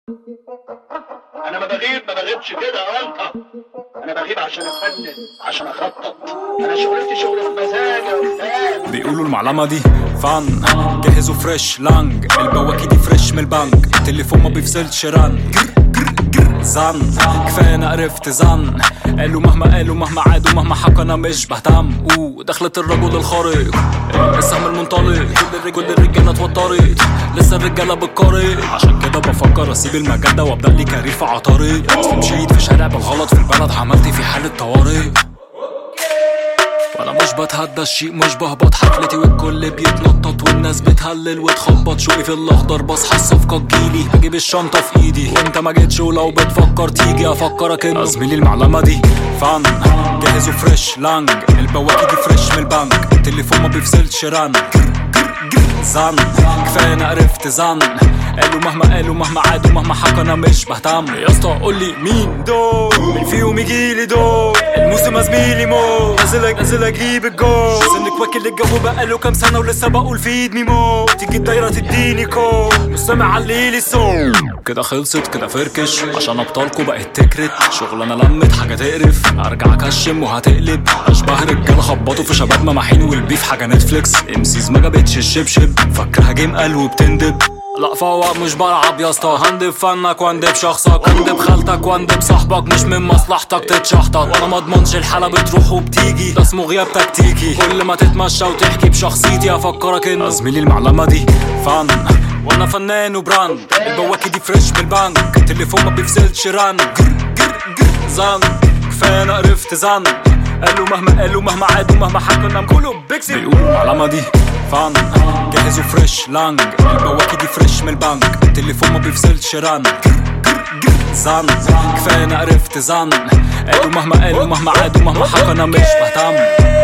انا ما بغيبش كده يا انت. انا بغيب عشان افنن، عشان اخطط. انا شغلتي شغل المزاج يا استاذ. بيقولوا المعلمة دي فن، جهزوا فريش لانج، البواكي دي فريش من البنك، التليفون ما بيفصلش رن زن، كفاية انا عرفت زن. قالوا مهما عادوا مهما حكى انا مش بهتم. دخلت الرجل الخارق، السهم المنطلق، كل الرجالة اتوترت، لسه الرجالة بتقارئ. عشان كده بفكر اسيب المجال ده وابدأ لي كارير في عطاري. مشيت في شارع بالغلط في البلد، عملت في حالة طوارئ. وانا مش بتهدى الشيء مش بهبط، حفلتي والكل بيتنطط والناس بتهلل وتخبط. شوقي في الاخضر بصحى الصفقة تجيلي، هجيب الشنطة في ايدي وانت ما جيتش، ولو بتفكر تيجي افكرك انه زميلي المعلمة دي فن. جهزوا فريش لانج، البواكي دي فريش من البنك، التليفون ما بيفصلش رن زن، كفاية انا عرفت زن. قالوا مهما عادوا مهما حكى انا مش بهتم. يا اسطى قولي مين دول، مين فيهم يجيلي دول؟ الموسم زميلي مو نازل اجيب الجول. سنك واكل الجو بقاله كام سنة ولسه بقول في ايد ميمو. تيجي الدايرة تديني كول، مش سامع عليلي الصوت. كده خلصت كده فركش، عشان ابطالكوا بقت تكرت. شغلانة لمت حاجة تقرف، ارجع اكشم وهتقلب. اشبه رجالة خبطوا في شباب مماحين، والبيف حاجة نتفليكس. امسيز ما جابتش الشبشب، فكرها جيم قال وبتندب. لا فوق مش بلعب يا اسطى، هندب فنك واندب شخصك، هندب خالتك واندب صاحبك، مش من مصلحتك تتشحطط. وانا مضمنش الحالة بتروح وبتيجي، ده اسمه غياب تكتيكي. كل ما تتمشى وتحكي بشخصيتي افكرك انه زميلي المعلمة دي فن. وانا فنان وبراند، البواكي دي فريش من البنك، التليفون ما بيفصلش رن زن، كفاية انا عرفت زن. قالوا مهما عادوا مهما حكوا انا كله بيكسب. بيقولوا المعلمة دي فن، جهزوا فريش لانج، البواكي دي فريش من البنك، التليفون ما بيفصلش رن زن، كفاية انا عرفت زن. قالوا مهما عادوا مهما حكوا انا مش بهتم.